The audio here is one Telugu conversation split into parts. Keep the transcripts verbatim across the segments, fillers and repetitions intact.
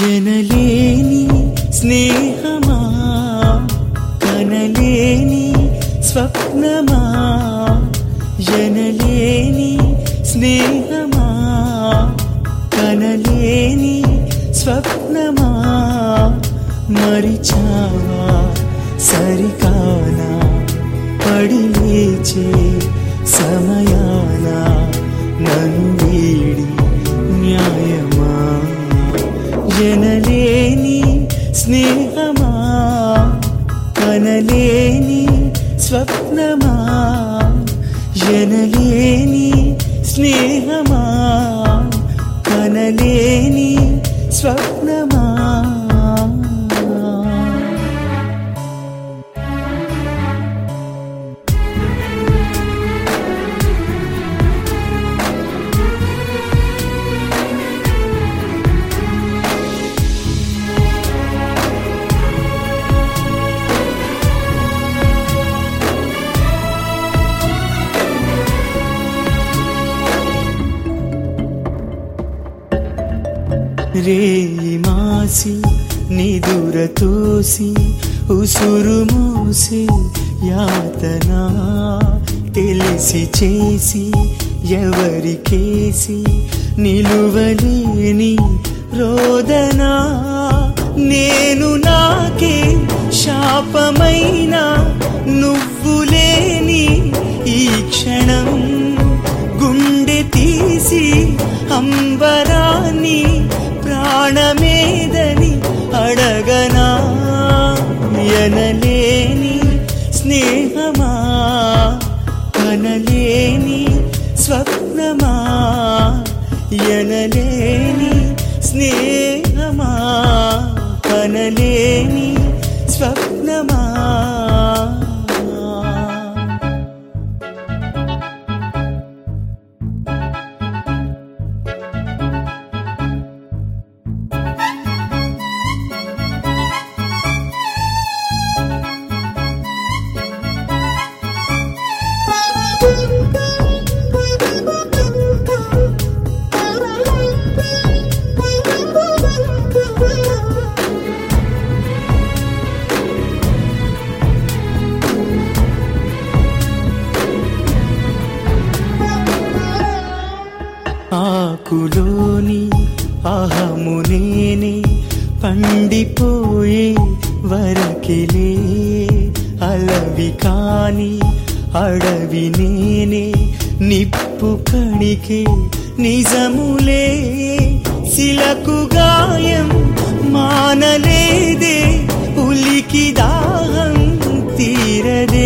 ఎనలేని స్నేహమా కనలేని స్వప్నమా ఎనలేని స్నేహమా కనలేని స్వప్నమా మరిచావా సరికానా పడి లేచే సమయాన నన్ను వీడి న్యాయమా ఎనలేని స్నేహమా కనలేని స్వప్నమా ఎనలేని స్నేహమా కనలేని స్వప్నమా రేయి మాసి నిదుర తోసి ఉసురు మోసి యాతన తెలిసి చేసి ఎవరికేసి నిలువలేని రోదన నేను నాకే శాపమైన నువ్వు లేని ఈ క్షణం గుండె తీసి అంబరాన్ని ప్రాణమేదని అడగనా ఎనలేని స్నేహమా కనలేని స్వప్నమా ఎనలేని స్నేహమా కనలేని స్వప్నమా ఆకులోని అహము నేనే పండిపోయే వరకిలే అలవి కాని అడవి నేనే నిప్పు కణికే నిజములే శిలకు గాయం మానలేదే ఉలికి దాహం తీరదే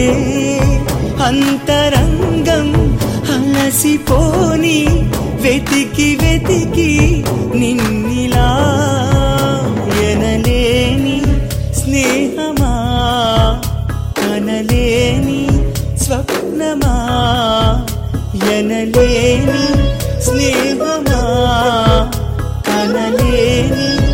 అంతరంగం అలసిపోని వెతికి వెతికి నిన్నిలా ఎనలేని స్నేహమా కనలేని స్వప్నమా ఎనలేని స్నేహమా కనలేని